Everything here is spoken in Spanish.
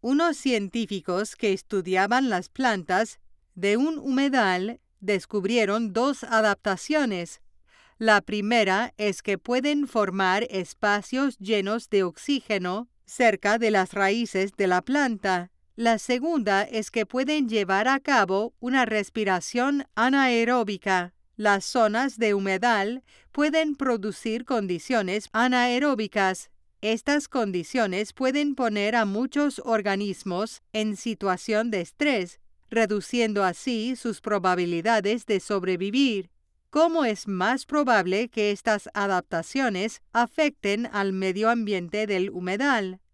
Unos científicos que estudiaban las plantas de un humedal descubrieron dos adaptaciones. La primera es que pueden formar espacios llenos de oxígeno cerca de las raíces de la planta. La segunda es que pueden llevar a cabo una respiración anaeróbica. Las zonas de humedal pueden producir condiciones anaeróbicas. Estas condiciones pueden poner a muchos organismos en situación de estrés, reduciendo así sus probabilidades de sobrevivir. ¿Cómo es más probable que estas adaptaciones afecten al medio ambiente del humedal?